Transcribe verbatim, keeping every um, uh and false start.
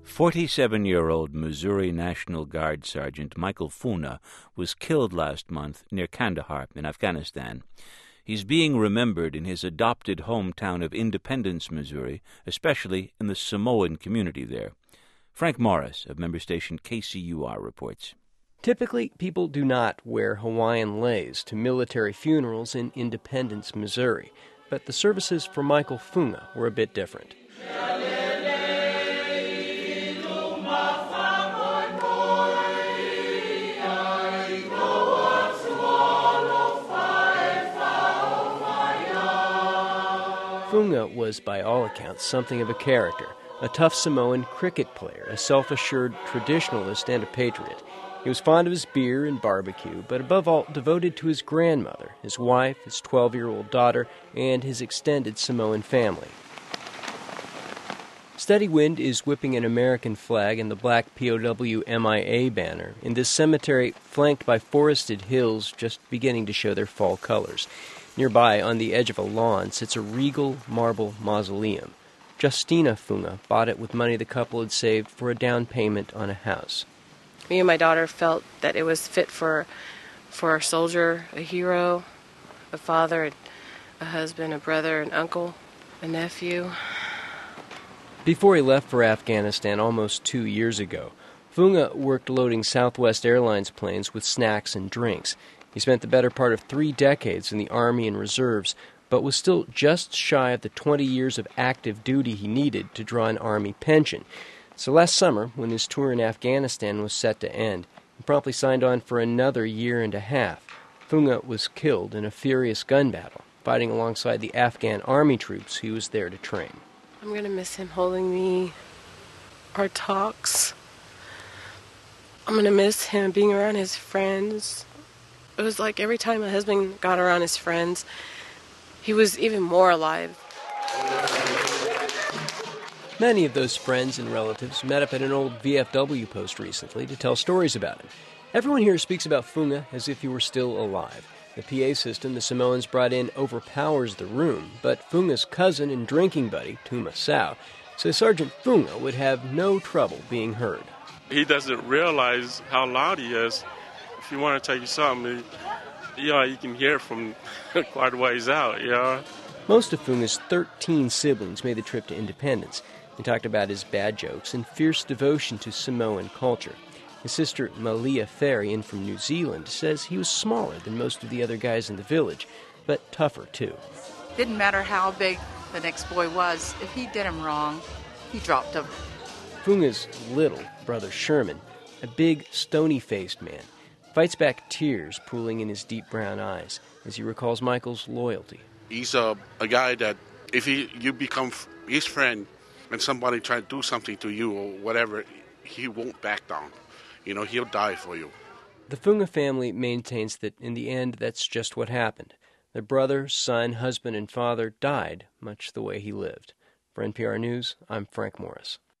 forty-seven-year-old Missouri National Guard Sergeant Michael Funa was killed last month near Kandahar in Afghanistan. He's being remembered in his adopted hometown of Independence, Missouri, especially in the Samoan community there. Frank Morris of member station K C U R reports. Typically, people do not wear Hawaiian leis to military funerals in Independence, Missouri, but the services for Michael Funa were a bit different. Funa was, by all accounts, something of a character, a tough Samoan cricket player, a self-assured traditionalist and a patriot. He was fond of his beer and barbecue, but above all devoted to his grandmother, his wife, his twelve-year-old daughter, and his extended Samoan family. Steady wind is whipping an American flag and the black P O W M I A banner in this cemetery flanked by forested hills just beginning to show their fall colors. Nearby, on the edge of a lawn, sits a regal marble mausoleum. Justina Funa bought it with money the couple had saved for a down payment on a house. Me and my daughter felt that it was fit for for a soldier, a hero, a father, a husband, a brother, an uncle, a nephew. Before he left for Afghanistan almost two years ago, Funa worked loading Southwest Airlines planes with snacks and drinks. He spent the better part of three decades in the Army and Reserves, but was still just shy of the twenty years of active duty he needed to draw an Army pension. So last summer, when his tour in Afghanistan was set to end, he promptly signed on for another year and a half. Funa was killed in a furious gun battle, fighting alongside the Afghan Army troops he was there to train. I'm going to miss him holding me, our talks. I'm going to miss him being around his friends. It was like every time my husband got around his friends, he was even more alive. Many of those friends and relatives met up at an old V F W post recently to tell stories about him. Everyone here speaks about Funa as if he were still alive. The P A system the Samoans brought in overpowers the room, but Funa's cousin and drinking buddy, Tuma Sao, says Sergeant Funa would have no trouble being heard. He doesn't realize how loud he is. If you want to tell you something, you know, you can hear it from quite a ways out, you know. Most of Funa's thirteen siblings made the trip to Independence. They talked about his bad jokes and fierce devotion to Samoan culture. His sister, Malia Ferry, in from New Zealand, says he was smaller than most of the other guys in the village, but tougher, too. Didn't matter how big the next boy was. If he did him wrong, he dropped him. Funa's little brother, Sherman, a big, stony-faced man, fights back tears pooling in his deep brown eyes as he recalls Michael's loyalty. He's a, a guy that if he you become his friend and somebody try to do something to you or whatever, he won't back down. You know, he'll die for you. The Funa family maintains that in the end, that's just what happened. Their brother, son, husband, and father died much the way he lived. For N P R News, I'm Frank Morris.